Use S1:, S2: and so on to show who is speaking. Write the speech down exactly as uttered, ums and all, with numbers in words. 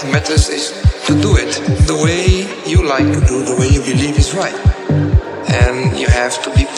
S1: what matters is to do it the way you like to do, the way you believe is right. And you have to be